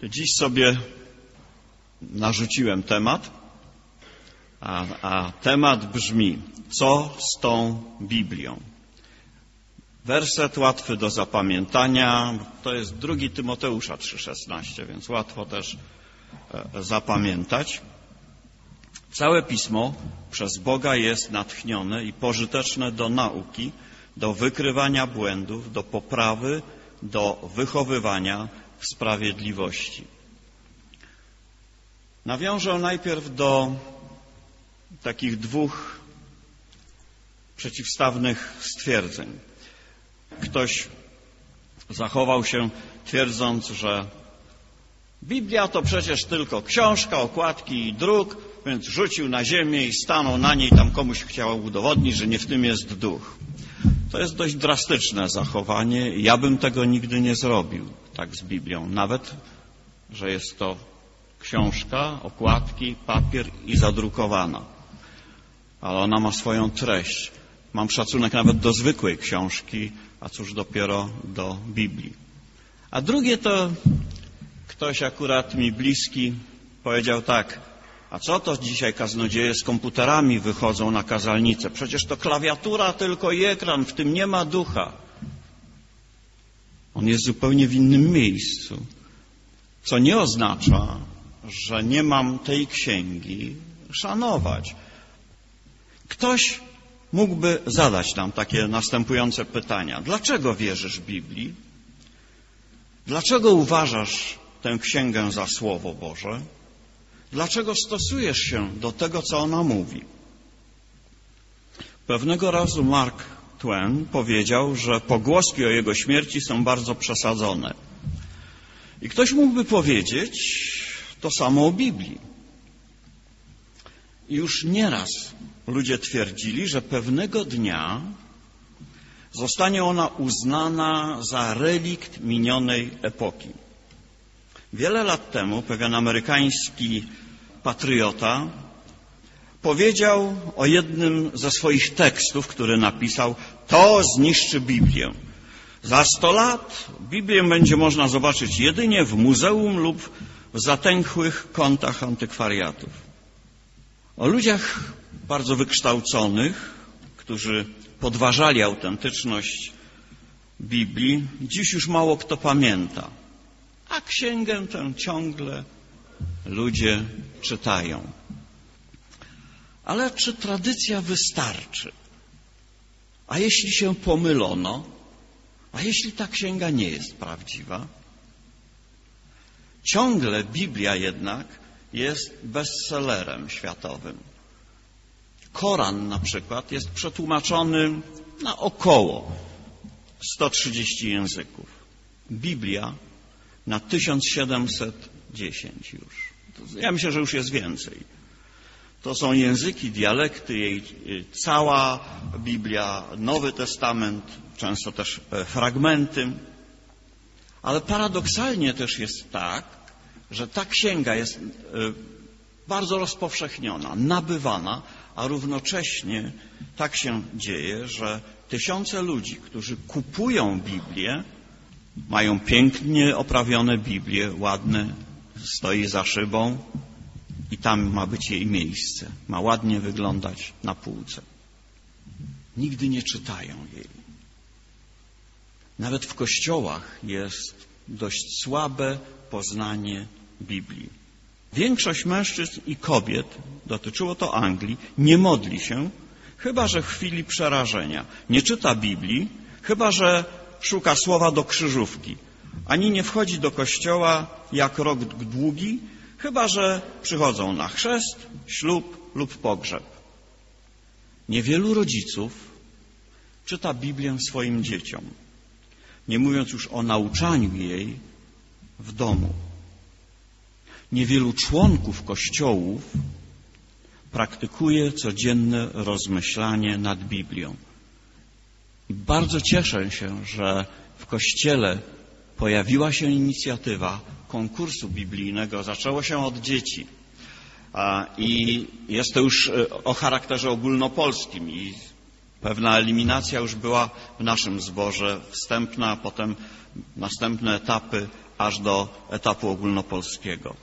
Dziś sobie narzuciłem temat, a temat brzmi: co z tą Biblią? Werset łatwy do zapamiętania, to jest 2 Tymoteusza 3,16, więc łatwo też zapamiętać. Całe Pismo przez Boga jest natchnione i pożyteczne do nauki, do wykrywania błędów, do poprawy, do wychowywania w sprawiedliwości. Nawiążę najpierw do takich 2 przeciwstawnych stwierdzeń. Ktoś zachował się twierdząc, że Biblia to przecież tylko książka, okładki i druk, więc rzucił na ziemię i stanął na niej, tam komuś chciał udowodnić, że nie w tym jest duch. To jest dość drastyczne zachowanie. Ja bym tego nigdy nie zrobił tak z Biblią. Nawet, że jest to książka, okładki, papier i zadrukowana. Ale ona ma swoją treść. Mam szacunek nawet do zwykłej książki, a cóż dopiero do Biblii. A drugie to ktoś akurat mi bliski powiedział tak: a co to dzisiaj kaznodzieje z komputerami wychodzą na kazalnicę? Przecież to klawiatura tylko i ekran, w tym nie ma ducha. On jest zupełnie w innym miejscu. Co nie oznacza, że nie mam tej księgi szanować. Ktoś mógłby zadać nam takie następujące pytania. Dlaczego wierzysz Biblii? Dlaczego uważasz tę księgę za Słowo Boże? Dlaczego stosujesz się do tego, co ona mówi? Pewnego razu Mark Twain powiedział, że pogłoski o jego śmierci są bardzo przesadzone. I ktoś mógłby powiedzieć to samo o Biblii. I już nieraz ludzie twierdzili, że pewnego dnia zostanie ona uznana za relikt minionej epoki. Wiele lat temu pewien amerykański patriota powiedział o jednym ze swoich tekstów, który napisał: to zniszczy Biblię. Za 100 lat Biblię będzie można zobaczyć jedynie w muzeum lub w zatęchłych kątach antykwariatów. O ludziach bardzo wykształconych, którzy podważali autentyczność Biblii, dziś już mało kto pamięta. A księgę tę ciągle ludzie czytają. Ale czy tradycja wystarczy? A jeśli się pomylono? A jeśli ta księga nie jest prawdziwa? Ciągle Biblia jednak jest bestsellerem światowym. Koran na przykład jest przetłumaczony na około 130 języków. Biblia na 1710 już. Ja myślę, że już jest więcej. To są języki, dialekty, jej cała Biblia, Nowy Testament, często też fragmenty. Ale paradoksalnie też jest tak, że ta księga jest bardzo rozpowszechniona, nabywana, a równocześnie tak się dzieje, że tysiące ludzi, którzy kupują Biblię, mają pięknie oprawione Biblie, ładne, stoi za szybą i tam ma być jej miejsce. Ma ładnie wyglądać na półce. Nigdy nie czytają jej. Nawet w kościołach jest dość słabe poznanie Biblii. Większość mężczyzn i kobiet, dotyczyło to Anglii, nie modli się, chyba że w chwili przerażenia. Nie czyta Biblii, chyba że szuka słowa do krzyżówki. Ani nie wchodzi do kościoła jak rok długi, chyba że przychodzą na chrzest, ślub lub pogrzeb. Niewielu rodziców czyta Biblię swoim dzieciom, nie mówiąc już o nauczaniu jej w domu. Niewielu członków kościołów praktykuje codzienne rozmyślanie nad Biblią. I bardzo cieszę się, że w Kościele pojawiła się inicjatywa konkursu biblijnego. Zaczęło się od dzieci. I jest to już o charakterze ogólnopolskim i pewna eliminacja już była w naszym zborze, wstępna, a potem następne etapy aż do etapu ogólnopolskiego.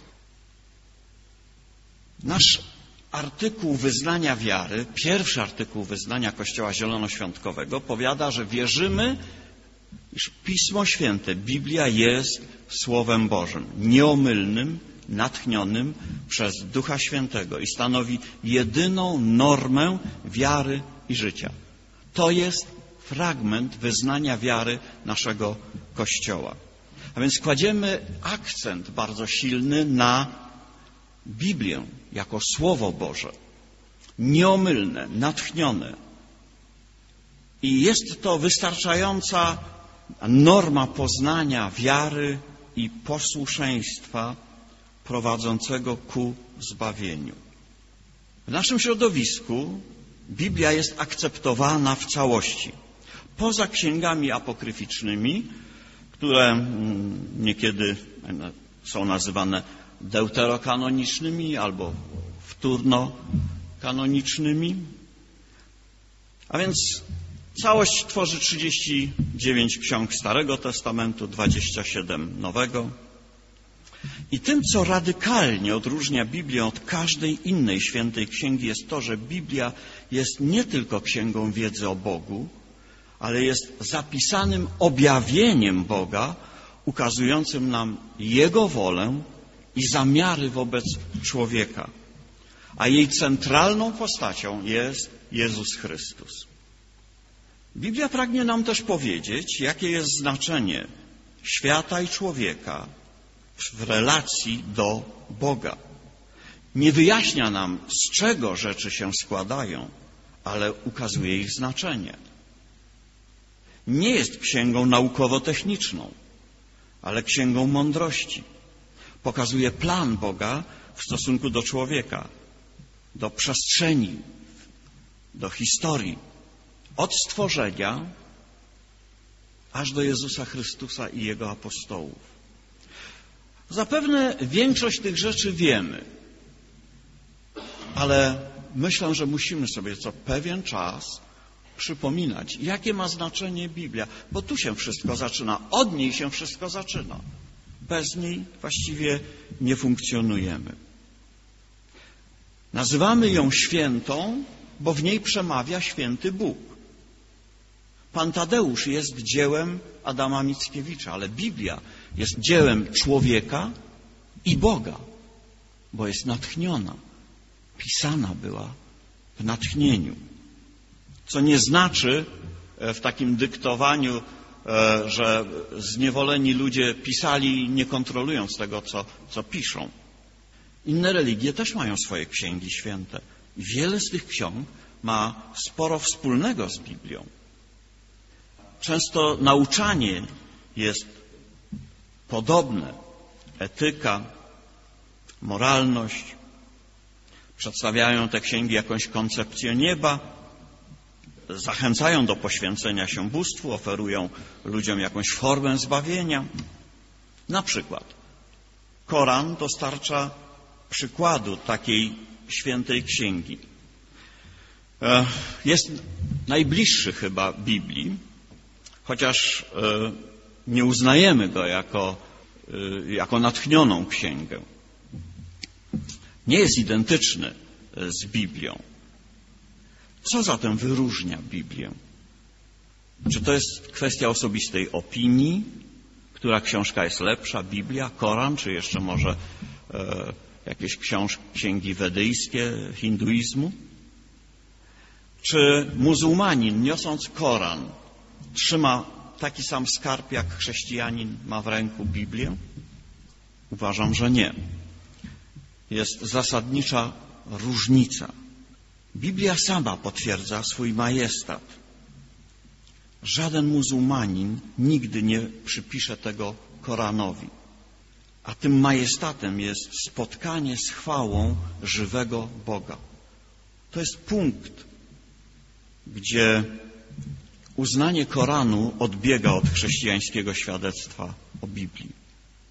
Nasz artykuł wyznania wiary, pierwszy artykuł wyznania Kościoła Zielonoświątkowego powiada, że wierzymy, iż Pismo Święte, Biblia jest Słowem Bożym, nieomylnym, natchnionym przez Ducha Świętego i stanowi jedyną normę wiary i życia. To jest fragment wyznania wiary naszego Kościoła. A więc kładziemy akcent bardzo silny na Biblię jako Słowo Boże, nieomylne, natchnione. I jest to wystarczająca norma poznania wiary i posłuszeństwa prowadzącego ku zbawieniu. W naszym środowisku Biblia jest akceptowana w całości. Poza księgami apokryficznymi, które niekiedy są nazywane deuterokanonicznymi albo wtórnokanonicznymi. A więc całość tworzy 39 ksiąg Starego Testamentu, 27 Nowego. I tym, co radykalnie odróżnia Biblię od każdej innej świętej księgi, jest to, że Biblia jest nie tylko księgą wiedzy o Bogu, ale jest zapisanym objawieniem Boga, ukazującym nam Jego wolę i zamiary wobec człowieka. A jej centralną postacią jest Jezus Chrystus. Biblia pragnie nam też powiedzieć, jakie jest znaczenie świata i człowieka w relacji do Boga. Nie wyjaśnia nam, z czego rzeczy się składają, ale ukazuje ich znaczenie. Nie jest księgą naukowo-techniczną, ale księgą mądrości. Pokazuje plan Boga w stosunku do człowieka, do przestrzeni, do historii. Od stworzenia aż do Jezusa Chrystusa i Jego apostołów. Zapewne większość tych rzeczy wiemy, ale myślę, że musimy sobie co pewien czas przypominać, jakie ma znaczenie Biblia, bo tu się wszystko zaczyna, od niej się wszystko zaczyna. Bez niej właściwie nie funkcjonujemy. Nazywamy ją świętą, bo w niej przemawia święty Bóg. Pan Tadeusz jest dziełem Adama Mickiewicza, ale Biblia jest dziełem człowieka i Boga, bo jest natchniona. Pisana była w natchnieniu. Co nie znaczy w takim dyktowaniu, że zniewoleni ludzie pisali, nie kontrolując tego, co piszą. Inne religie też mają swoje księgi święte. I wiele z tych ksiąg ma sporo wspólnego z Biblią. Często nauczanie jest podobne. Etyka, moralność. Przedstawiają te księgi jakąś koncepcję nieba. Zachęcają do poświęcenia się bóstwu, oferują ludziom jakąś formę zbawienia. Na przykład Koran dostarcza przykładu takiej świętej księgi. Jest najbliższy chyba Biblii, chociaż nie uznajemy go jako natchnioną księgę. Nie jest identyczny z Biblią. Co zatem wyróżnia Biblię? Czy to jest kwestia osobistej opinii, która książka jest lepsza, Biblia, Koran, czy jeszcze może jakieś księgi wedyjskie, hinduizmu? Czy muzułmanin, niosąc Koran, trzyma taki sam skarb, jak chrześcijanin ma w ręku Biblię? Uważam, że nie. Jest zasadnicza różnica. Biblia sama potwierdza swój majestat. Żaden muzułmanin nigdy nie przypisze tego Koranowi. A tym majestatem jest spotkanie z chwałą żywego Boga. To jest punkt, gdzie uznanie Koranu odbiega od chrześcijańskiego świadectwa o Biblii.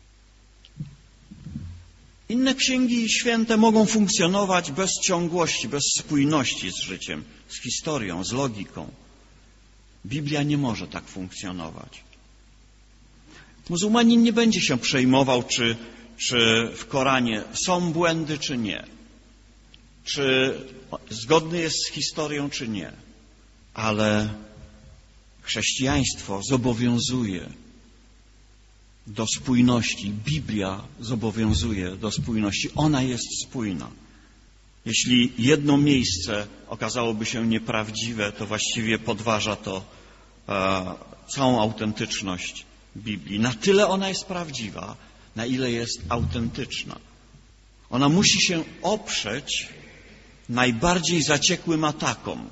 Inne księgi święte mogą funkcjonować bez ciągłości, bez spójności z życiem, z historią, z logiką. Biblia nie może tak funkcjonować. Muzułmanin nie będzie się przejmował, czy w Koranie są błędy, czy nie. Czy zgodny jest z historią, czy nie. Ale chrześcijaństwo zobowiązuje do spójności. Biblia zobowiązuje do spójności. Ona jest spójna. Jeśli jedno miejsce okazałoby się nieprawdziwe, to właściwie podważa to całą autentyczność Biblii. Na tyle ona jest prawdziwa, na ile jest autentyczna. Ona musi się oprzeć najbardziej zaciekłym atakom.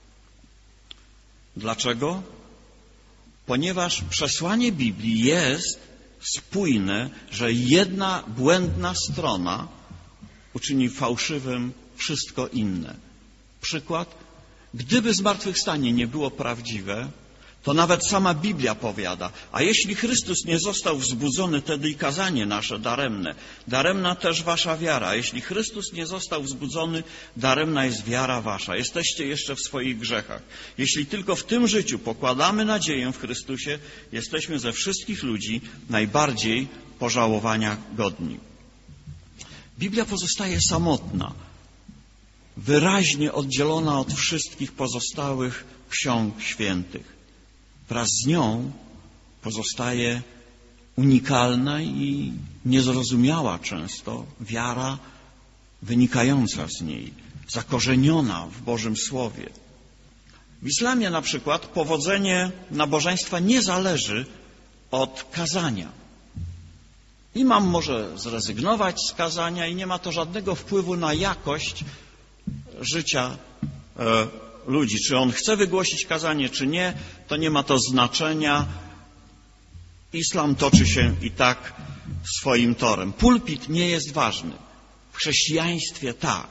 Dlaczego? Ponieważ przesłanie Biblii jest spójne, że jedna błędna strona uczyni fałszywym wszystko inne. Przykład. Gdyby zmartwychwstanie nie było prawdziwe, to nawet sama Biblia powiada, a jeśli Chrystus nie został wzbudzony, wtedy i kazanie nasze daremne. Daremna też wasza wiara. Jeśli Chrystus nie został wzbudzony, daremna jest wiara wasza. Jesteście jeszcze w swoich grzechach. Jeśli tylko w tym życiu pokładamy nadzieję w Chrystusie, jesteśmy ze wszystkich ludzi najbardziej pożałowania godni. Biblia pozostaje samotna, wyraźnie oddzielona od wszystkich pozostałych ksiąg świętych. Wraz z nią pozostaje unikalna i niezrozumiała często wiara wynikająca z niej, zakorzeniona w Bożym Słowie. W islamie na przykład powodzenie nabożeństwa nie zależy od kazania. Imam może zrezygnować z kazania i nie ma to żadnego wpływu na jakość życia ludzi. Czy on chce wygłosić kazanie, czy nie, to nie ma to znaczenia. Islam toczy się i tak swoim torem. Pulpit nie jest ważny. W chrześcijaństwie tak.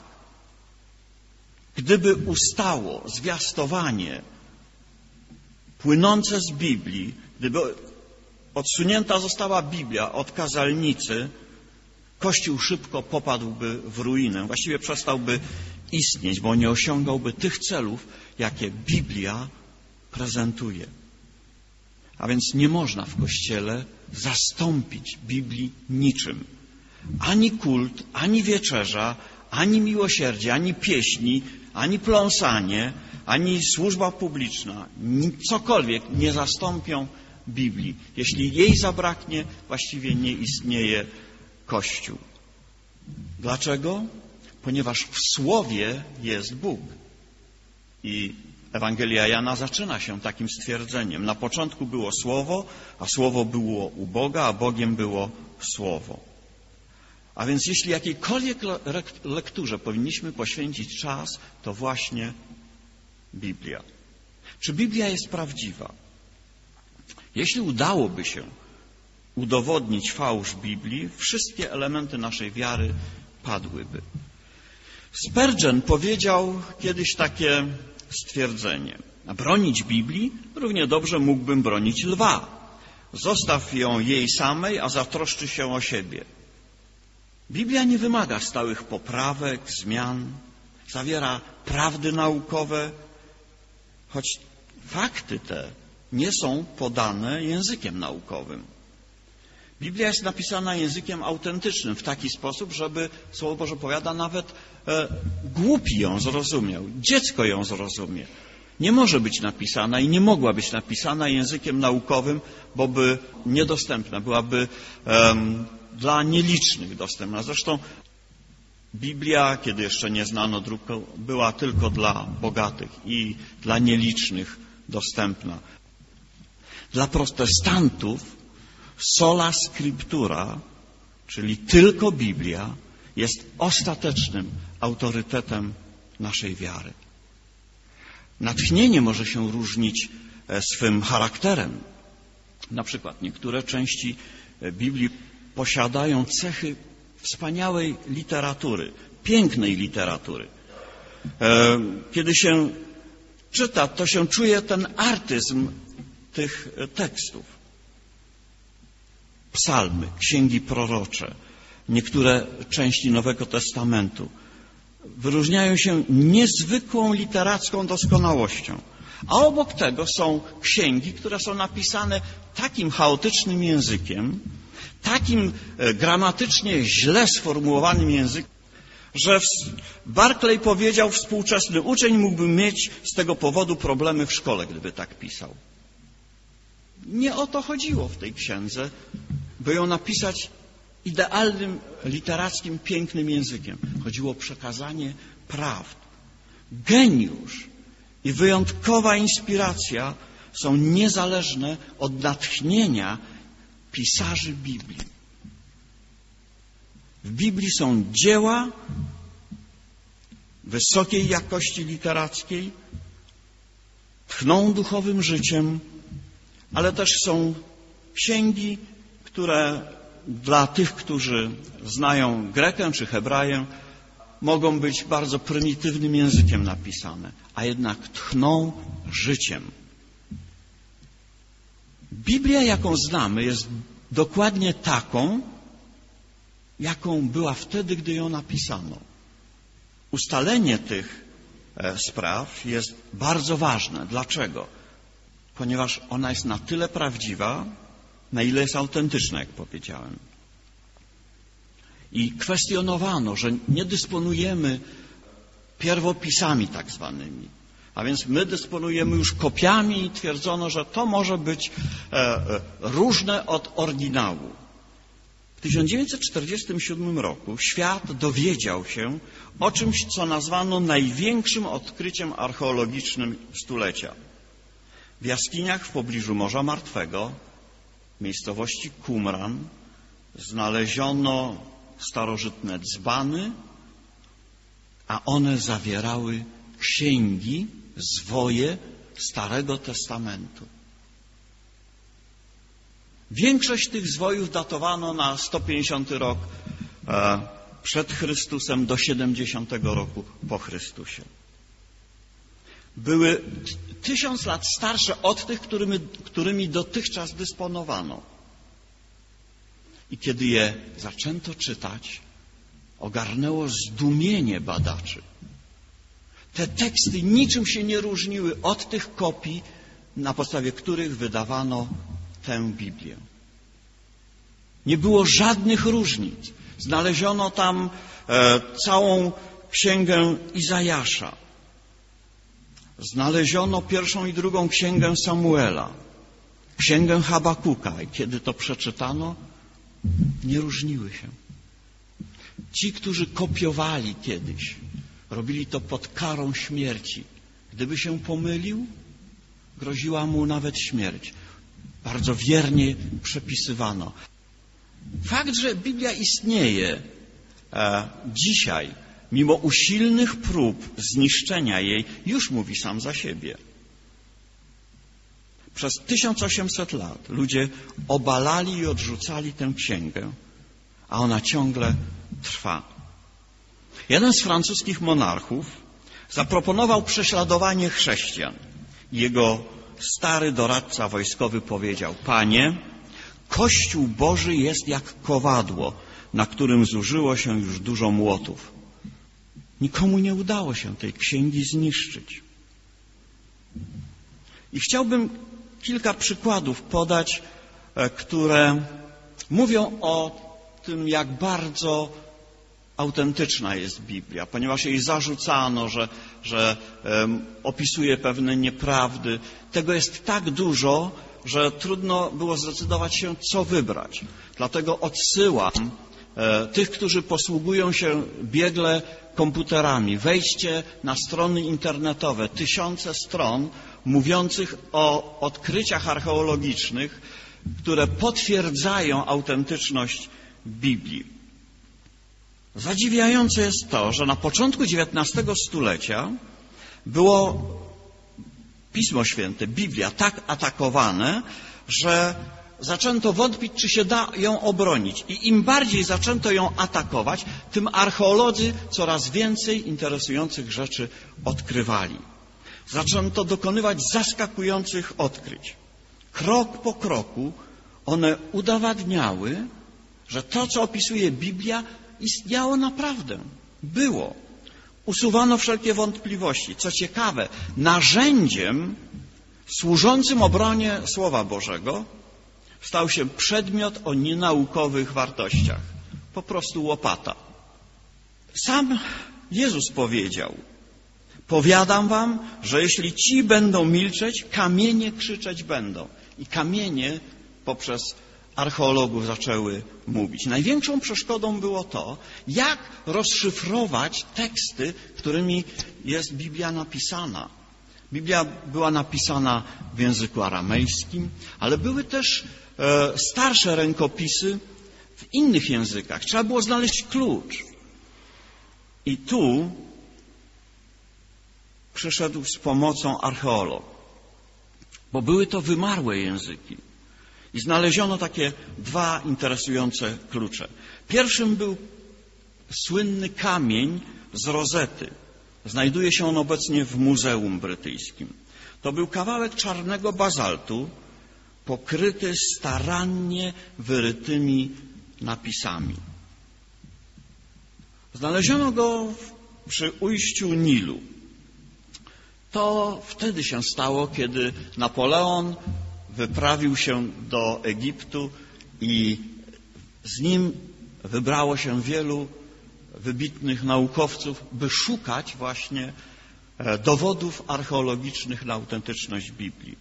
Gdyby ustało zwiastowanie płynące z Biblii, gdyby odsunięta została Biblia od kazalnicy, Kościół szybko popadłby w ruinę. Właściwie przestałby istnieć, bo nie osiągałby tych celów, jakie Biblia prezentuje. A więc nie można w Kościele zastąpić Biblii niczym. Ani kult, ani wieczerza, ani miłosierdzie, ani pieśni, ani pląsanie, ani służba publiczna, cokolwiek nie zastąpią Biblii. Jeśli jej zabraknie, właściwie nie istnieje Kościół. Dlaczego? Ponieważ w Słowie jest Bóg. I Ewangelia Jana zaczyna się takim stwierdzeniem. Na początku było Słowo, a Słowo było u Boga, a Bogiem było Słowo. A więc jeśli jakiejkolwiek lekturze powinniśmy poświęcić czas, to właśnie Biblia. Czy Biblia jest prawdziwa? Jeśli udałoby się udowodnić fałsz Biblii, wszystkie elementy naszej wiary padłyby. Spurgeon powiedział kiedyś takie stwierdzenie. Bronić Biblii równie dobrze mógłbym bronić lwa. Zostaw ją jej samej, a zatroszczy się o siebie. Biblia nie wymaga stałych poprawek, zmian. Zawiera prawdy naukowe, choć fakty te nie są podane językiem naukowym. Biblia jest napisana językiem autentycznym w taki sposób, żeby, Słowo Boże powiada, nawet głupi ją zrozumiał, dziecko ją zrozumie. Nie może być napisana i nie mogła być napisana językiem naukowym, bo by niedostępna, byłaby dla nielicznych dostępna. Zresztą Biblia, kiedy jeszcze nie znano druku, była tylko dla bogatych i dla nielicznych dostępna. Dla protestantów sola scriptura, czyli tylko Biblia, jest ostatecznym autorytetem naszej wiary. Natchnienie może się różnić swym charakterem. Na przykład niektóre części Biblii posiadają cechy wspaniałej literatury, pięknej literatury. Kiedy się czyta, to się czuje ten artyzm tych tekstów. Psalmy, księgi prorocze, niektóre części Nowego Testamentu wyróżniają się niezwykłą literacką doskonałością. A obok tego są księgi, które są napisane takim chaotycznym językiem, takim gramatycznie źle sformułowanym językiem, że Barclay powiedział, współczesny uczeń mógłby mieć z tego powodu problemy w szkole, gdyby tak pisał. Nie o to chodziło w tej księdze, by ją napisać idealnym, literackim, pięknym językiem. Chodziło o przekazanie prawd. Geniusz i wyjątkowa inspiracja są niezależne od natchnienia pisarzy Biblii. W Biblii są dzieła wysokiej jakości literackiej, tchną duchowym życiem, ale też są księgi, które dla tych, którzy znają Grekę czy Hebraję, mogą być bardzo prymitywnym językiem napisane, a jednak tchną życiem. Biblia, jaką znamy, jest dokładnie taką, jaką była wtedy, gdy ją napisano. Ustalenie tych spraw jest bardzo ważne. Dlaczego? Ponieważ ona jest na tyle prawdziwa, na ile jest autentyczna, jak powiedziałem. I kwestionowano, że nie dysponujemy pierwopisami tak zwanymi. A więc my dysponujemy już kopiami i twierdzono, że to może być różne od oryginału. W 1947 roku świat dowiedział się o czymś, co nazwano największym odkryciem archeologicznym stulecia. W jaskiniach w pobliżu Morza Martwego, w miejscowości Qumran, znaleziono starożytne dzbany, a one zawierały księgi, zwoje Starego Testamentu. Większość tych zwojów datowano na 150 rok przed Chrystusem do 70 roku po Chrystusie. Były 1000 lat starsze od tych, którymi dotychczas dysponowano. I kiedy je zaczęto czytać, ogarnęło zdumienie badaczy. Te teksty niczym się nie różniły od tych kopii, na podstawie których wydawano tę Biblię. Nie było żadnych różnic. Znaleziono tam całą księgę Izajasza. Znaleziono pierwszą i drugą księgę Samuela, księgę Habakuka. I kiedy to przeczytano, nie różniły się. Ci, którzy kopiowali kiedyś, robili to pod karą śmierci. Gdyby się pomylił, groziła mu nawet śmierć. Bardzo wiernie przepisywano. Fakt, że Biblia istnieje dzisiaj, mimo usilnych prób zniszczenia jej, już mówi sam za siebie. Przez 1800 lat ludzie obalali i odrzucali tę księgę, a ona ciągle trwa. Jeden z francuskich monarchów zaproponował prześladowanie chrześcijan. Jego stary doradca wojskowy powiedział: Panie, Kościół Boży jest jak kowadło, na którym zużyło się już dużo młotów. Nikomu nie udało się tej księgi zniszczyć. I chciałbym kilka przykładów podać, które mówią o tym, jak bardzo autentyczna jest Biblia, ponieważ jej zarzucano, że opisuje pewne nieprawdy. Tego jest tak dużo, że trudno było zdecydować się, co wybrać. Dlatego odsyłam tych, którzy posługują się biegle komputerami. Wejdźcie na strony internetowe, tysiące stron mówiących o odkryciach archeologicznych, które potwierdzają autentyczność Biblii. Zadziwiające jest to, że na początku XIX stulecia było Pismo Święte, Biblia, tak atakowane, że zaczęto wątpić, czy się da ją obronić. I im bardziej zaczęto ją atakować, tym archeolodzy coraz więcej interesujących rzeczy odkrywali. Zaczęto dokonywać zaskakujących odkryć. Krok po kroku one udowadniały, że to, co opisuje Biblia, istniało naprawdę. Było. usuwano wszelkie wątpliwości. Co ciekawe, narzędziem służącym obronie Słowa Bożego stał się przedmiot o nienaukowych wartościach. Po prostu łopata. Sam Jezus powiedział: powiadam wam, że jeśli ci będą milczeć, kamienie krzyczeć będą. I kamienie poprzez archeologów zaczęły mówić. Największą przeszkodą było to, jak rozszyfrować teksty, którymi jest Biblia napisana. Biblia była napisana w języku aramejskim, ale były też starsze rękopisy w innych językach. Trzeba było znaleźć klucz. I tu przyszedł z pomocą archeolog, bo były to wymarłe języki. I znaleziono takie dwa interesujące klucze. Pierwszym był słynny kamień z Rozety. Znajduje się on obecnie w Muzeum Brytyjskim. To był kawałek czarnego bazaltu pokryty starannie wyrytymi napisami. Znaleziono go przy ujściu Nilu. To wtedy się stało, kiedy Napoleon wyprawił się do Egiptu i z nim wybrało się wielu wybitnych naukowców, by szukać właśnie dowodów archeologicznych na autentyczność Biblii.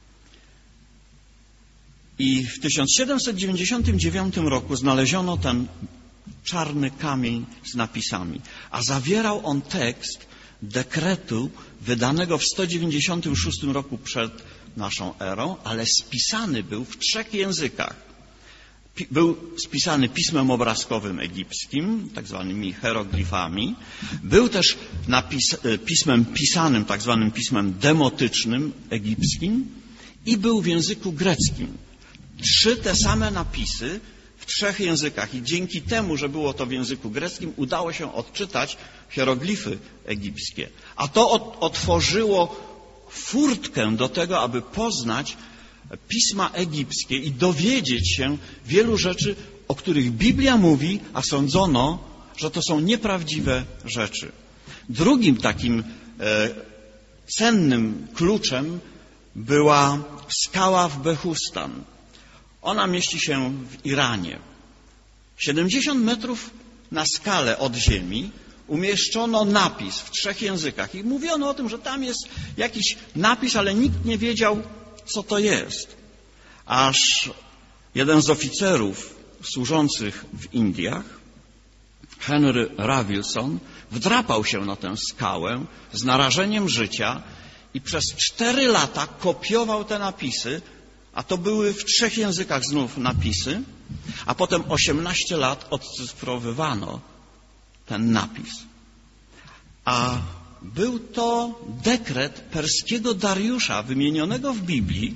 I w 1799 roku znaleziono ten czarny kamień z napisami, a zawierał on tekst dekretu wydanego w 196 roku przed naszą erą, ale spisany był w 3 językach. Był spisany pismem obrazkowym egipskim, tak zwanymi hieroglifami. Był też pismem pisanym, tak zwanym pismem demotycznym egipskim i był w języku greckim. 3 te same napisy w 3 językach i dzięki temu, że było to w języku greckim, udało się odczytać hieroglify egipskie. A to otworzyło furtkę do tego, aby poznać pisma egipskie i dowiedzieć się wielu rzeczy, o których Biblia mówi, a sądzono, że to są nieprawdziwe rzeczy. Drugim takim cennym kluczem była skała w Behustan. Ona mieści się w Iranie. 70 metrów na skalę od ziemi umieszczono napis w 3 językach i mówiono o tym, że tam jest jakiś napis, ale nikt nie wiedział, co to jest. Aż jeden z oficerów służących w Indiach, Henry Rawilson, wdrapał się na tę skałę z narażeniem życia i przez 4 lata kopiował te napisy, a to były w 3 językach znów napisy, a potem 18 lat odcyfrowywano ten napis. A był to dekret perskiego Dariusza, wymienionego w Biblii.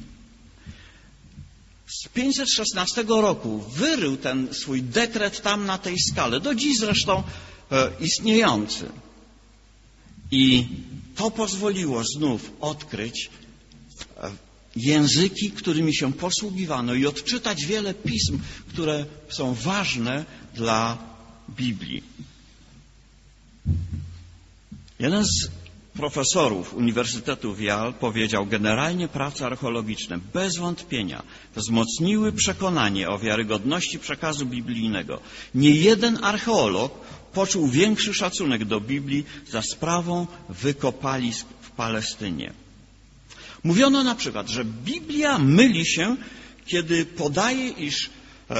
Z 516 roku wyrył ten swój dekret tam na tej skale, do dziś zresztą istniejący. I to pozwoliło znów odkryć języki, którymi się posługiwano i odczytać wiele pism, które są ważne dla Biblii. Jeden z profesorów Uniwersytetu w Yale powiedział: generalnie prace archeologiczne bez wątpienia wzmocniły przekonanie o wiarygodności przekazu biblijnego. Nie jeden archeolog poczuł większy szacunek do Biblii za sprawą wykopalisk w Palestynie. Mówiono na przykład, że Biblia myli się, kiedy podaje, iż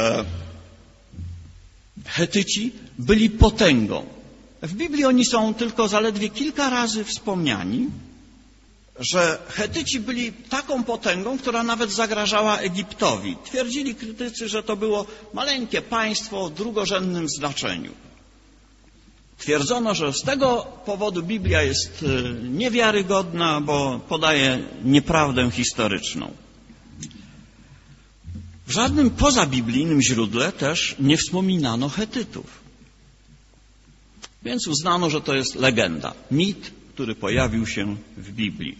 Chetyci byli potęgą. W Biblii oni są tylko zaledwie kilka razy wspomniani, że Chetyci byli taką potęgą, która nawet zagrażała Egiptowi. Twierdzili krytycy, że to było maleńkie państwo o drugorzędnym znaczeniu. Twierdzono, że z tego powodu Biblia jest niewiarygodna, bo podaje nieprawdę historyczną. W żadnym pozabiblijnym źródle też nie wspominano Chetytów. Więc uznano, że to jest legenda, mit, który pojawił się w Biblii.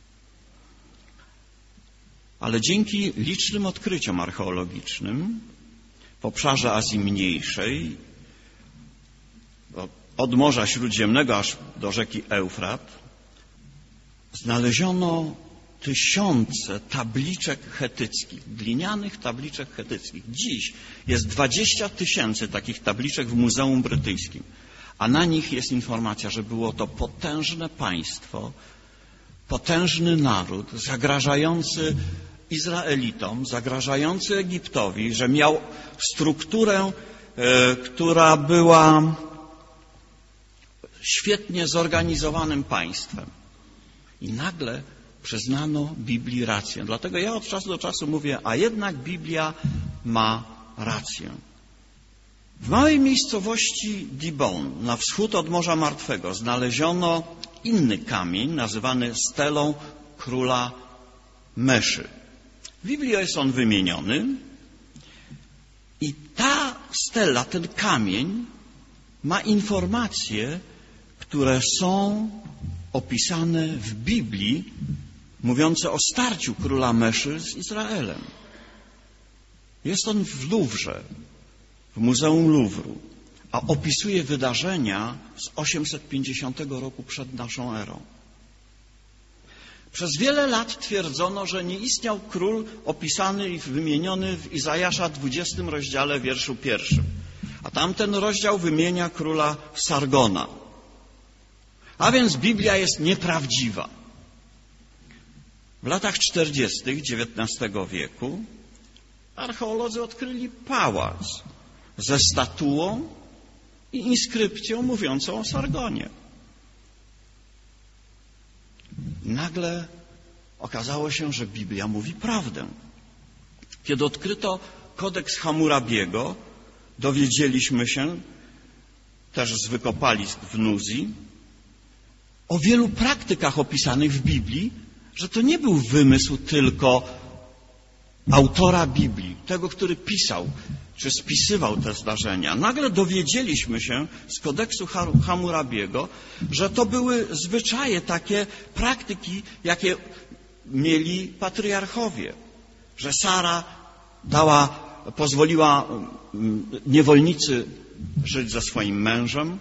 Ale dzięki licznym odkryciom archeologicznym w obszarze Azji Mniejszej, od Morza Śródziemnego aż do rzeki Eufrat, znaleziono tysiące tabliczek chetyckich, glinianych tabliczek chetyckich. Dziś jest 20 000 takich tabliczek w Muzeum Brytyjskim, a na nich jest informacja, że było to potężne państwo, potężny naród, zagrażający Izraelitom, zagrażający Egiptowi, że miał strukturę, która była świetnie zorganizowanym państwem. I nagle przyznano Biblii rację. Dlatego ja od czasu do czasu mówię, a jednak Biblia ma rację. W małej miejscowości Dibon, na wschód od Morza Martwego, znaleziono inny kamień nazywany stelą króla Meszy. W Biblii jest on wymieniony i ta stela, ten kamień ma informacje, które są opisane w Biblii, mówiące o starciu króla Meszy z Izraelem. Jest on w Luwrze, w Muzeum Luwru, a opisuje wydarzenia z 850 roku przed naszą erą. Przez wiele lat twierdzono, że nie istniał król opisany i wymieniony w Izajasza 20 rozdziale, wierszu 1. A tamten rozdział wymienia króla Sargona. A więc Biblia jest nieprawdziwa. W latach 40. XIX wieku archeolodzy odkryli pałac ze statuą i inskrypcją mówiącą o Sargonie. Nagle okazało się, że Biblia mówi prawdę. Kiedy odkryto kodeks Hammurabiego, dowiedzieliśmy się, też z wykopalisk w Nuzji, o wielu praktykach opisanych w Biblii, że to nie był wymysł tylko autora Biblii, tego, który pisał czy spisywał te zdarzenia. Nagle dowiedzieliśmy się z kodeksu Hammurabiego, że to były zwyczaje, takie praktyki, jakie mieli patriarchowie. Że Sara pozwoliła niewolnicy żyć ze swoim mężem,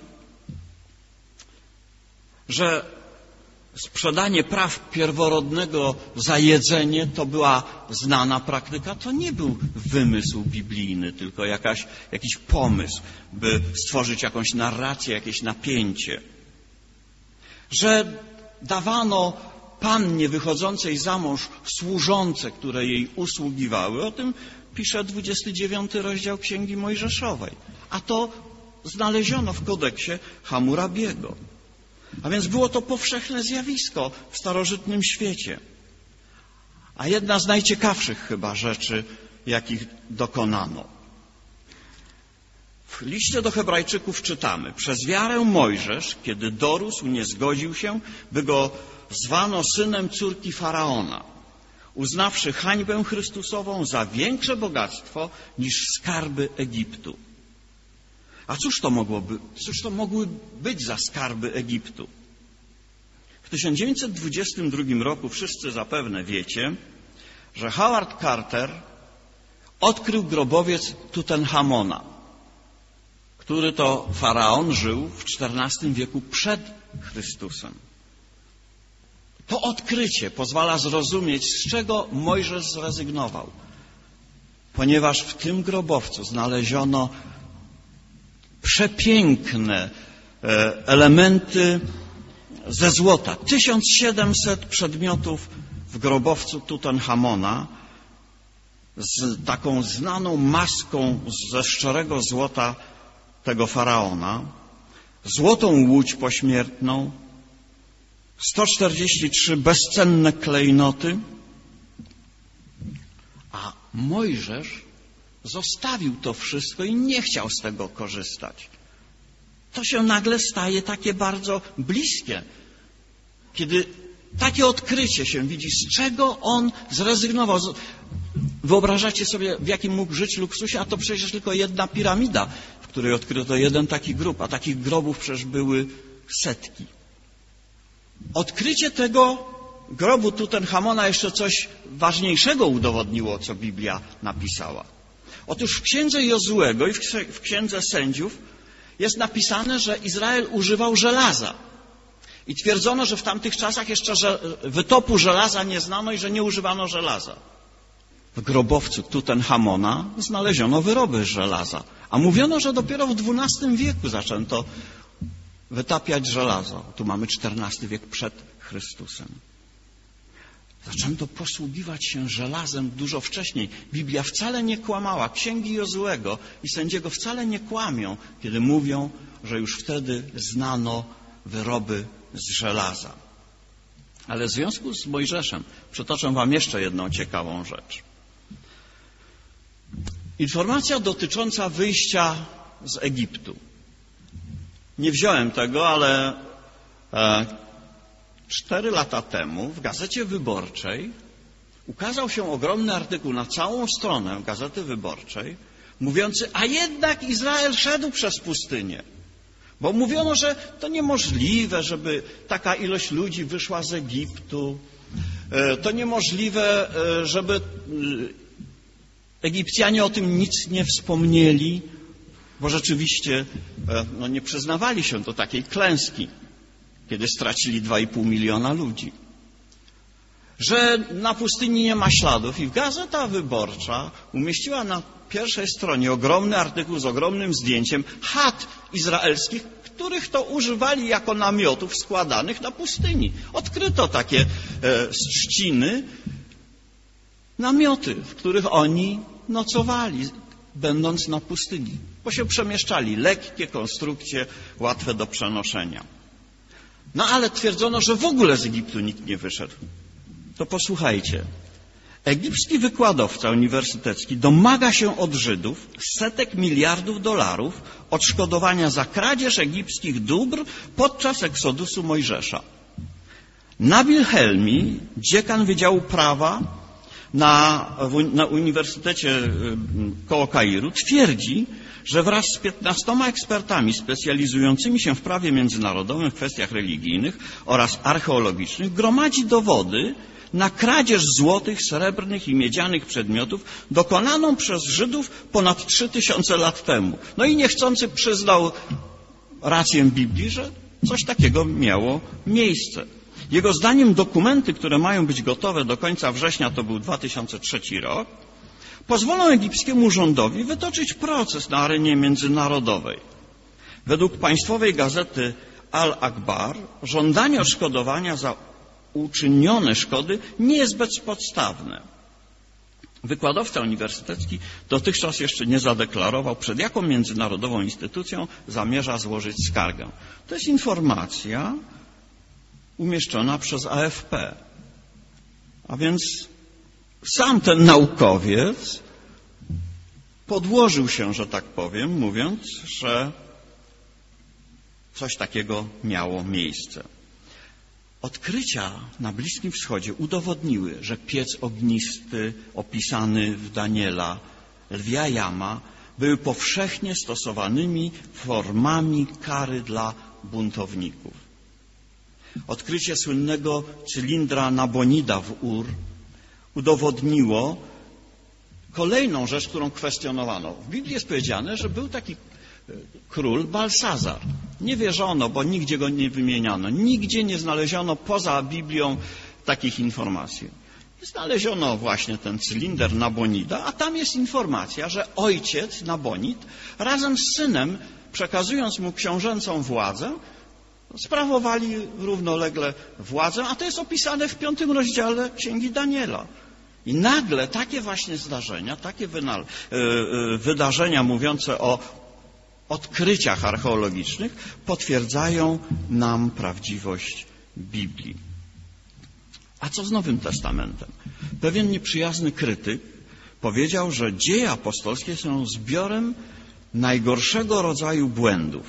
że sprzedanie praw pierworodnego za jedzenie to była znana praktyka. To nie był wymysł biblijny, tylko jakiś pomysł, by stworzyć jakąś narrację, jakieś napięcie. Że dawano pannie wychodzącej za mąż służące, które jej usługiwały. O tym pisze 29 rozdział Księgi Mojżeszowej. A to znaleziono w kodeksie Hammurabiego. A więc było to powszechne zjawisko w starożytnym świecie. A jedna z najciekawszych chyba rzeczy, jakich dokonano. W liście do Hebrajczyków czytamy: przez wiarę Mojżesz, kiedy dorósł, nie zgodził się, by go zwano synem córki Faraona, uznawszy hańbę Chrystusową za większe bogactwo niż skarby Egiptu. A cóż to mogły być za skarby Egiptu? W 1922 roku wszyscy zapewne wiecie, że Howard Carter odkrył grobowiec Tutenchamona, który to faraon żył w XIV wieku przed Chrystusem. To odkrycie pozwala zrozumieć, z czego Mojżesz zrezygnował, ponieważ w tym grobowcu znaleziono przepiękne elementy ze złota. 1700 przedmiotów w grobowcu Tutenchamona z taką znaną maską ze szczerego złota tego faraona, złotą łódź pośmiertną, 143 bezcenne klejnoty, a Mojżesz zostawił to wszystko i nie chciał z tego korzystać. To się nagle staje takie bardzo bliskie, kiedy takie odkrycie się widzi, z czego on zrezygnował. Wyobrażacie sobie, w jakim mógł żyć luksusie, a to przecież tylko jedna piramida, w której odkryto jeden taki grób, a takich grobów przecież były setki. Odkrycie tego grobu Tutenchamona jeszcze coś ważniejszego udowodniło, co Biblia napisała. Otóż w księdze Jozuego i w księdze Sędziów jest napisane, że Izrael używał żelaza. I twierdzono, że w tamtych czasach jeszcze wytopu żelaza nie znano i że nie używano żelaza. W grobowcu Tutenchamona znaleziono wyroby z żelaza. A mówiono, że dopiero w XII wieku zaczęto wytapiać żelazo. Tu mamy XIV wiek przed Chrystusem. Zaczęto posługiwać się żelazem dużo wcześniej. Biblia wcale nie kłamała. Księgi Jozuego i Sędziego wcale nie kłamią, kiedy mówią, że już wtedy znano wyroby z żelaza. Ale w związku z Mojżeszem przytoczę wam jeszcze jedną ciekawą rzecz. Informacja dotycząca wyjścia z Egiptu. Nie wziąłem tego, ale 4 lata temu w Gazecie Wyborczej ukazał się ogromny artykuł na całą stronę Gazety Wyborczej mówiący, a jednak Izrael szedł przez pustynię. Bo mówiono, że to niemożliwe, żeby taka ilość ludzi wyszła z Egiptu. To niemożliwe, żeby Egipcjanie o tym nic nie wspomnieli, bo rzeczywiście nie przyznawali się do takiej klęski, kiedy stracili 2,5 miliona ludzi. Że na pustyni nie ma śladów i Gazeta Wyborcza umieściła na pierwszej stronie ogromny artykuł z ogromnym zdjęciem chat izraelskich, których to używali jako namiotów składanych na pustyni. Odkryto takie trzciny, namioty, w których oni nocowali, będąc na pustyni, bo się przemieszczali. Lekkie konstrukcje, łatwe do przenoszenia. No ale twierdzono, że w ogóle z Egiptu nikt nie wyszedł. To posłuchajcie. Egipski wykładowca uniwersytecki domaga się od Żydów setek miliardów dolarów odszkodowania za kradzież egipskich dóbr podczas eksodusu Mojżesza. Nabil Helmi, dziekan Wydziału Prawa na Uniwersytecie koło Kairu, twierdzi, że wraz z 15 ekspertami specjalizującymi się w prawie międzynarodowym w kwestiach religijnych oraz archeologicznych gromadzi dowody na kradzież złotych, srebrnych i miedzianych przedmiotów dokonaną przez Żydów ponad 3000 lat temu. No i niechcący przyznał rację Biblii, że coś takiego miało miejsce. Jego zdaniem dokumenty, które mają być gotowe do końca września, to był 2003 rok, pozwolą egipskiemu rządowi wytoczyć proces na arenie międzynarodowej. Według państwowej gazety Al-Akbar żądanie odszkodowania za uczynione szkody nie jest bezpodstawne. Wykładowca uniwersytecki dotychczas jeszcze nie zadeklarował, przed jaką międzynarodową instytucją zamierza złożyć skargę. To jest informacja umieszczona przez AFP. A więc sam ten naukowiec podłożył się, że tak powiem, mówiąc, że coś takiego miało miejsce. Odkrycia na Bliskim Wschodzie udowodniły, że piec ognisty opisany w Daniela, lwia jama, były powszechnie stosowanymi formami kary dla buntowników. Odkrycie słynnego cylindra Nabonida w Ur udowodniło kolejną rzecz, którą kwestionowano. W Biblii jest powiedziane, że był taki król Balsazar. Nie wierzono, bo nigdzie go nie wymieniano. Nigdzie nie znaleziono poza Biblią takich informacji. Znaleziono właśnie ten cylinder Nabonida, a tam jest informacja, że ojciec Nabonid razem z synem, przekazując mu książęcą władzę, sprawowali równolegle władzę, a to jest opisane w 5 rozdziale Księgi Daniela. I nagle takie właśnie zdarzenia, takie wydarzenia mówiące o odkryciach archeologicznych potwierdzają nam prawdziwość Biblii. A co z Nowym Testamentem? Pewien nieprzyjazny krytyk powiedział, że dzieje apostolskie są zbiorem najgorszego rodzaju błędów.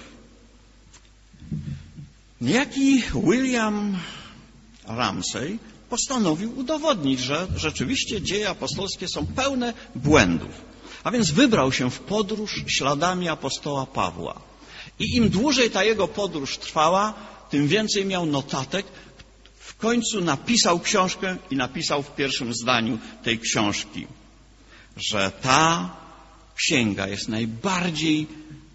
Niejaki William Ramsey postanowił udowodnić, że rzeczywiście dzieje apostolskie są pełne błędów. A więc wybrał się w podróż śladami apostoła Pawła. I im dłużej ta jego podróż trwała, tym więcej miał notatek. W końcu napisał książkę i napisał w pierwszym zdaniu tej książki, że ta księga jest najbardziej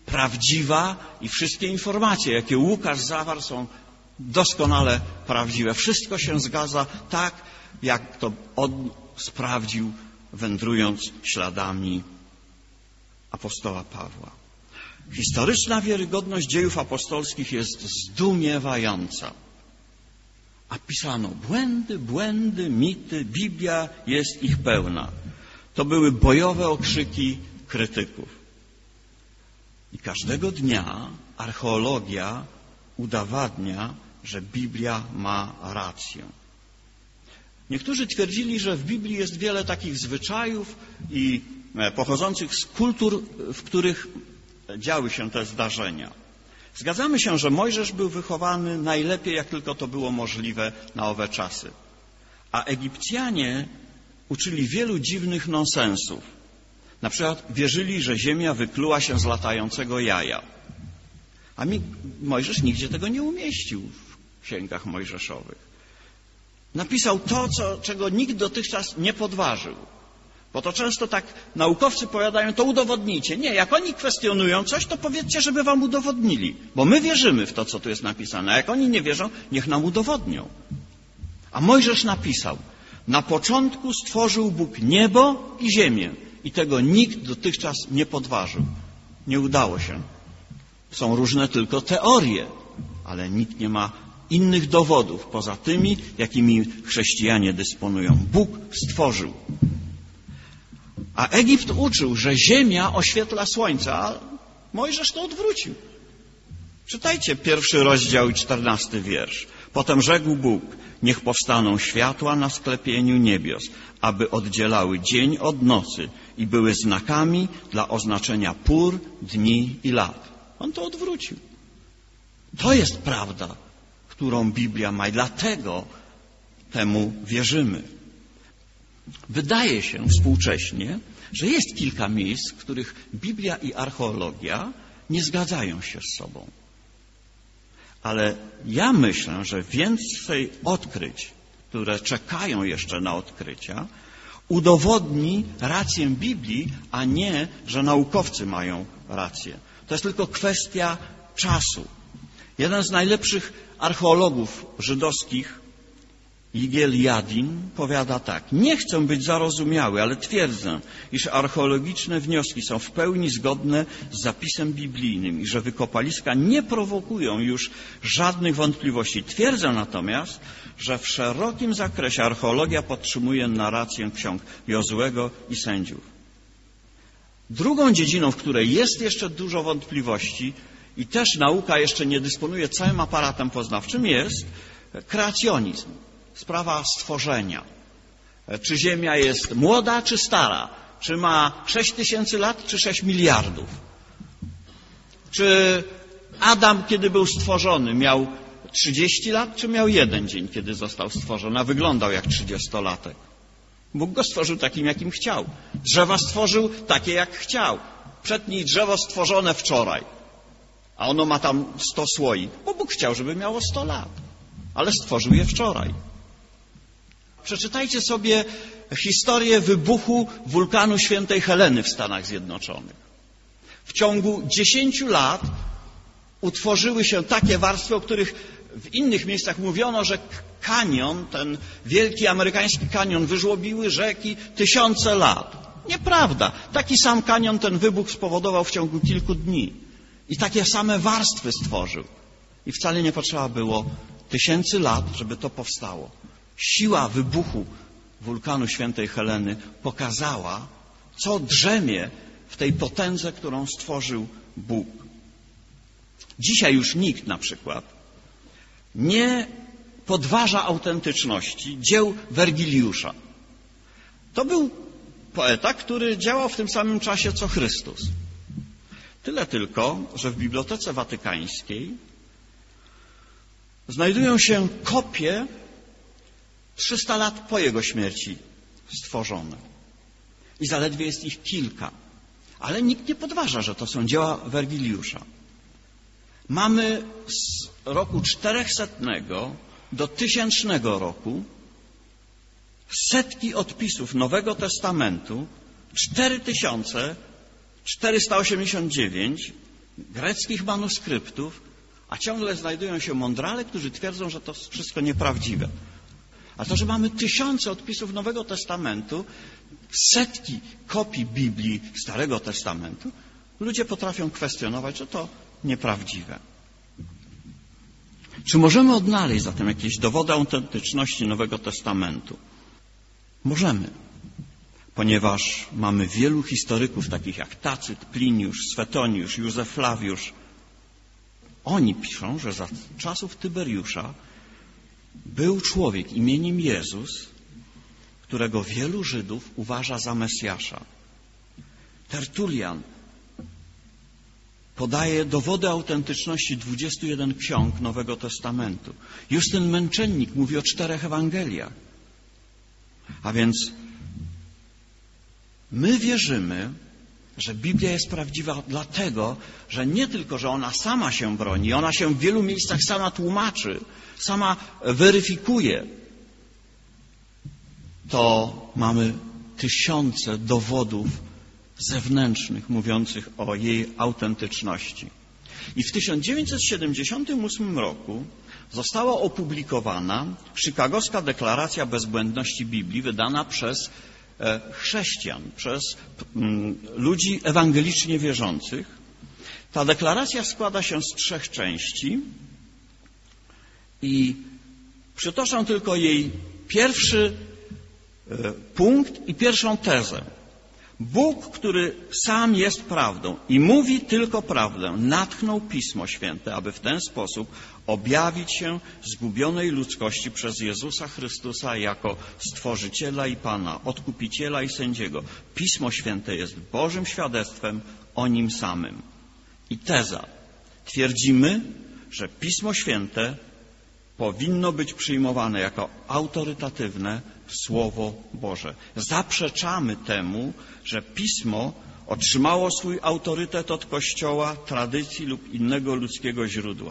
prawdziwa i wszystkie informacje, jakie Łukasz zawarł, są doskonale prawdziwe. Wszystko się zgadza tak, jak to on sprawdził, wędrując śladami apostoła Pawła. Historyczna wiarygodność dziejów apostolskich jest zdumiewająca. A pisano błędy, mity, Biblia jest ich pełna. To były bojowe okrzyki krytyków. I każdego dnia archeologia udowadnia, że Biblia ma rację. Niektórzy twierdzili, że w Biblii jest wiele takich zwyczajów i pochodzących z kultur, w których działy się te zdarzenia. Zgadzamy się, że Mojżesz był wychowany najlepiej, jak tylko to było możliwe na owe czasy. A Egipcjanie uczyli wielu dziwnych nonsensów. Na przykład wierzyli, że ziemia wykluła się z latającego jaja. A Mojżesz nigdzie tego nie umieścił w księgach mojżeszowych. Napisał to, czego nikt dotychczas nie podważył. Bo to często tak naukowcy powiadają, to udowodnijcie. Nie, jak oni kwestionują coś, to powiedzcie, żeby wam udowodnili. Bo my wierzymy w to, co tu jest napisane. A jak oni nie wierzą, niech nam udowodnią. A Mojżesz napisał, na początku stworzył Bóg niebo i ziemię. I tego nikt dotychczas nie podważył. Nie udało się. Są różne tylko teorie, ale nikt nie ma innych dowodów poza tymi, jakimi chrześcijanie dysponują. Bóg stworzył. A Egipt uczył, że ziemia oświetla słońce, a Mojżesz to odwrócił. Czytajcie 1 rozdział i 14 wiersz. Potem rzekł Bóg, niech powstaną światła na sklepieniu niebios, aby oddzielały dzień od nocy i były znakami dla oznaczenia pór, dni i lat. On to odwrócił. To jest prawda, którą Biblia ma i dlatego temu wierzymy. Wydaje się współcześnie, że jest kilka miejsc, w których Biblia i archeologia nie zgadzają się z sobą. Ale ja myślę, że więcej odkryć, które czekają jeszcze na odkrycia, udowodni rację Biblii, a nie, że naukowcy mają rację. To jest tylko kwestia czasu. Jeden z najlepszych archeologów żydowskich, Yigiel Yadin, powiada tak. Nie chcę być zarozumiały, ale twierdzę, iż archeologiczne wnioski są w pełni zgodne z zapisem biblijnym i że wykopaliska nie prowokują już żadnych wątpliwości. Twierdzę natomiast, że w szerokim zakresie archeologia podtrzymuje narrację ksiąg Jozuego i Sędziów. Drugą dziedziną, w której jest jeszcze dużo wątpliwości i też nauka jeszcze nie dysponuje całym aparatem poznawczym, jest kreacjonizm. Sprawa stworzenia. Czy Ziemia jest młoda, czy stara? Czy ma 6000 lat, czy 6 miliardów? Czy Adam, kiedy był stworzony, miał 30 lat, czy miał 1 dzień, kiedy został stworzony, a wyglądał jak 30-latek? Bóg go stworzył takim, jakim chciał. Drzewa stworzył takie, jak chciał. Przetnij drzewo stworzone wczoraj, a ono ma tam 100 słoi, bo Bóg chciał, żeby miało 100 lat, ale stworzył je wczoraj. Przeczytajcie sobie historię wybuchu wulkanu Świętej Heleny w Stanach Zjednoczonych. W ciągu 10 lat utworzyły się takie warstwy, o których w innych miejscach mówiono, że kanion, ten wielki amerykański kanion, wyżłobiły rzeki tysiące lat. Nieprawda. Taki sam kanion ten wybuch spowodował w ciągu kilku dni. I takie same warstwy stworzył. I wcale nie potrzeba było 1000 lat, żeby to powstało. Siła wybuchu wulkanu Świętej Heleny pokazała, co drzemie w tej potędze, którą stworzył Bóg. Dzisiaj już nikt na przykład nie podważa autentyczności dzieł Wergiliusza. To był poeta, który działał w tym samym czasie co Chrystus. Tyle tylko, że w Bibliotece Watykańskiej znajdują się kopie 300 lat po jego śmierci stworzone. I zaledwie jest ich kilka. Ale nikt nie podważa, że to są dzieła Wergiliusza. Mamy z roku 400 do 1000 roku setki odpisów Nowego Testamentu, 4489 greckich manuskryptów, a ciągle znajdują się mądrale, którzy twierdzą, że to wszystko nieprawdziwe. A to, że mamy tysiące odpisów Nowego Testamentu, setki kopii Biblii Starego Testamentu, ludzie potrafią kwestionować, że to nieprawdziwe. Czy możemy odnaleźć zatem jakieś dowody autentyczności Nowego Testamentu? Możemy, ponieważ mamy wielu historyków, takich jak Tacyt, Pliniusz, Swetoniusz, Józef Flawiusz. Oni piszą, że za czasów Tyberiusza był człowiek imieniem Jezus, którego wielu Żydów uważa za Mesjasza. Tertulian podaje dowody autentyczności 21 ksiąg Nowego Testamentu. Justyn Męczennik mówi o 4 Ewangeliach. A więc my wierzymy, że Biblia jest prawdziwa dlatego, że nie tylko, że ona sama się broni, ona się w wielu miejscach sama tłumaczy, sama weryfikuje, to mamy tysiące dowodów zewnętrznych mówiących o jej autentyczności. I w 1978 roku została opublikowana Chicagowska Deklaracja Bezbłędności Biblii, wydana przez chrześcijan, przez ludzi ewangelicznie wierzących. Ta deklaracja składa się z 3 części i przytoczę tylko jej pierwszy punkt i pierwszą tezę. Bóg, który sam jest prawdą i mówi tylko prawdę, natchnął Pismo Święte, aby w ten sposób objawić się zgubionej ludzkości przez Jezusa Chrystusa jako Stworzyciela i Pana, Odkupiciela i Sędziego. Pismo Święte jest Bożym świadectwem o Nim samym. I teza. Twierdzimy, że Pismo Święte powinno być przyjmowane jako autorytatywne Słowo Boże. Zaprzeczamy temu, że Pismo otrzymało swój autorytet od Kościoła, tradycji lub innego ludzkiego źródła.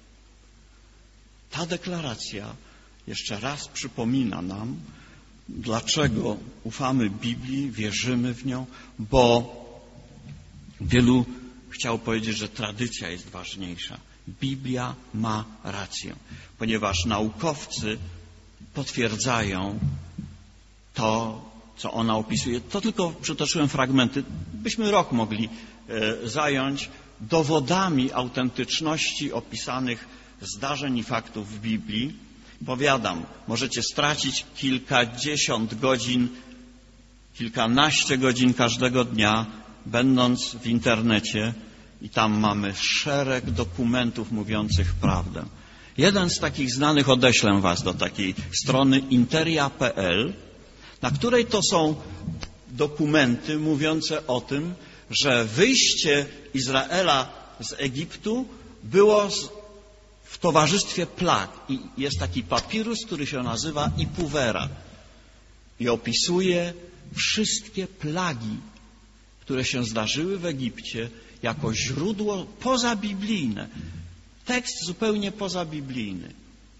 Ta deklaracja jeszcze raz przypomina nam, dlaczego ufamy Biblii, wierzymy w nią, bo wielu chciało powiedzieć, że tradycja jest ważniejsza. Biblia ma rację, ponieważ naukowcy potwierdzają to, co ona opisuje. To tylko przytoczyłem fragmenty. Byśmy rok mogli zająć dowodami autentyczności opisanych zdarzeń i faktów w Biblii. Powiadam, możecie stracić kilkadziesiąt godzin, kilkanaście godzin każdego dnia, będąc w internecie, i tam mamy szereg dokumentów mówiących prawdę. Jeden z takich znanych, odeślę was do takiej strony interia.pl, na której to są dokumenty mówiące o tym, że wyjście Izraela z Egiptu było w towarzystwie plag. I jest taki papirus, który się nazywa Ipuvera i opisuje wszystkie plagi, które się zdarzyły w Egipcie, jako źródło pozabiblijne. Tekst zupełnie pozabiblijny.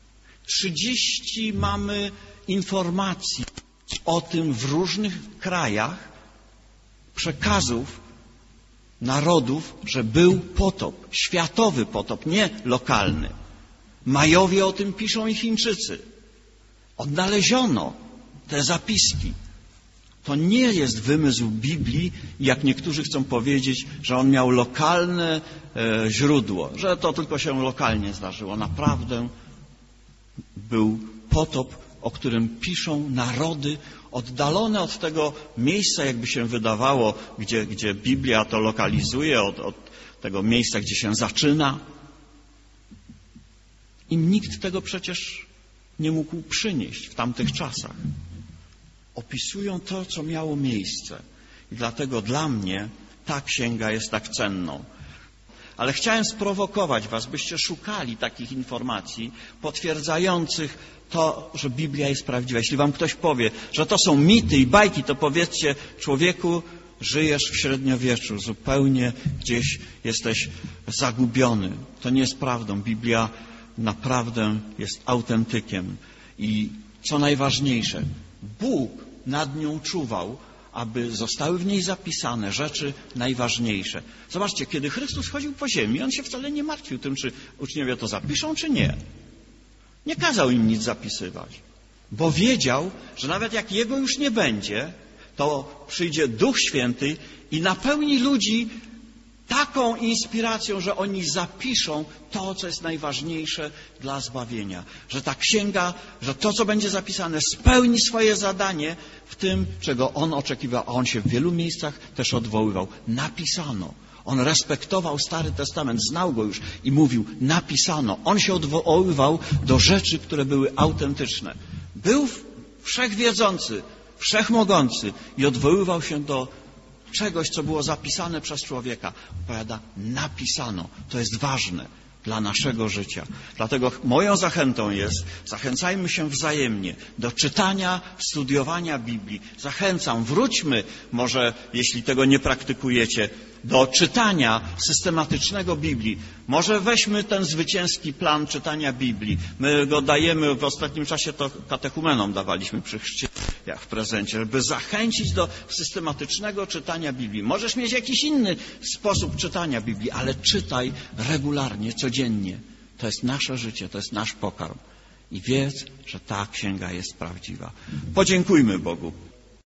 30 mamy informacji o tym w różnych krajach, przekazów narodów, że był potop, światowy potop, nie lokalny. Majowie o tym piszą i Chińczycy. Odnaleziono te zapiski. To nie jest wymysł Biblii, jak niektórzy chcą powiedzieć, że on miał lokalne źródło, że to tylko się lokalnie zdarzyło. Naprawdę był potop, o którym piszą narody oddalone od tego miejsca, jakby się wydawało, gdzie Biblia to lokalizuje, od tego miejsca, gdzie się zaczyna. I nikt tego przecież nie mógł przynieść w tamtych czasach. Opisują to, co miało miejsce. I dlatego dla mnie ta księga jest tak cenną. Ale chciałem sprowokować was, byście szukali takich informacji potwierdzających to, że Biblia jest prawdziwa. Jeśli wam ktoś powie, że to są mity i bajki, to powiedzcie: człowieku, żyjesz w średniowieczu, zupełnie gdzieś jesteś zagubiony. To nie jest prawdą. Biblia naprawdę jest autentykiem. I co najważniejsze, Bóg nad nią czuwał, aby zostały w niej zapisane rzeczy najważniejsze. Zobaczcie, kiedy Chrystus chodził po ziemi, On się wcale nie martwił tym, czy uczniowie to zapiszą, czy nie. Nie kazał im nic zapisywać, bo wiedział, że nawet jak Jego już nie będzie, to przyjdzie Duch Święty i napełni ludzi taką inspiracją, że oni zapiszą to, co jest najważniejsze dla zbawienia. Że ta księga, że to, co będzie zapisane, spełni swoje zadanie w tym, czego On oczekiwał. A On się w wielu miejscach też odwoływał. Napisano. On respektował Stary Testament, znał go już i mówił, napisano. On się odwoływał do rzeczy, które były autentyczne. Był wszechwiedzący, wszechmogący i odwoływał się do czegoś, co było zapisane przez człowieka. Powiada, napisano. To jest ważne dla naszego życia. Dlatego moją zachętą jest, zachęcajmy się wzajemnie do czytania, studiowania Biblii. Zachęcam, wróćmy, może jeśli tego nie praktykujecie, do czytania systematycznego Biblii. Może weźmy ten zwycięski plan czytania Biblii. My go dajemy, w ostatnim czasie to katechumenom dawaliśmy przy chrzcie, jak w prezencie, żeby zachęcić do systematycznego czytania Biblii. Możesz mieć jakiś inny sposób czytania Biblii, ale czytaj regularnie, codziennie. To jest nasze życie, to jest nasz pokarm. I wiedz, że ta księga jest prawdziwa. Podziękujmy Bogu